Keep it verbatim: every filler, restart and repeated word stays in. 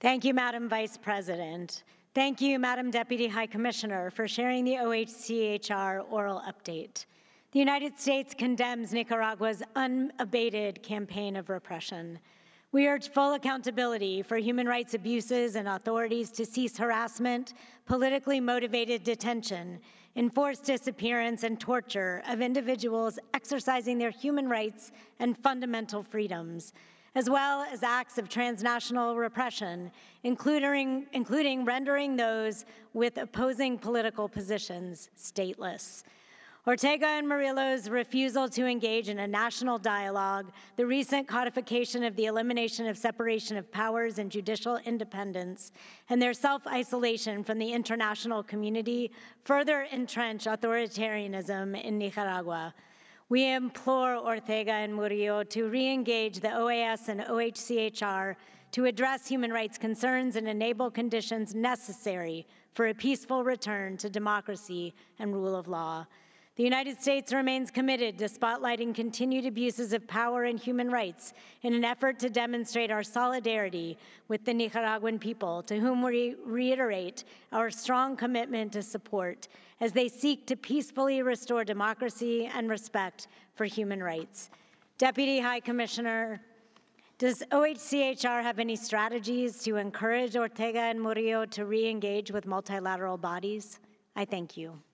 Thank you, Madam Vice President. Thank you, Madam Deputy High Commissioner, for sharing the O H C H R oral update. The United States condemns Nicaragua's unabated campaign of repression. We urge full accountability for human rights abuses and authorities to cease harassment, politically motivated detention, enforced disappearance, and torture of individuals exercising their human rights and fundamental freedoms, as well as acts of transnational repression, including, including rendering those with opposing political positions stateless. Ortega and Murillo's refusal to engage in a national dialogue, the recent codification of the elimination of separation of powers and judicial independence, and their self-isolation from the international community further entrench authoritarianism in Nicaragua. We implore Ortega and Murillo to re-engage the O A S and O H C H R to address human rights concerns and enable conditions necessary for a peaceful return to democracy and rule of law. The United States remains committed to spotlighting continued abuses of power and human rights in an effort to demonstrate our solidarity with the Nicaraguan people, to whom we reiterate our strong commitment to support as they seek to peacefully restore democracy and respect for human rights. Deputy High Commissioner, does O H C H R have any strategies to encourage Ortega and Murillo to re-engage with multilateral bodies? I thank you.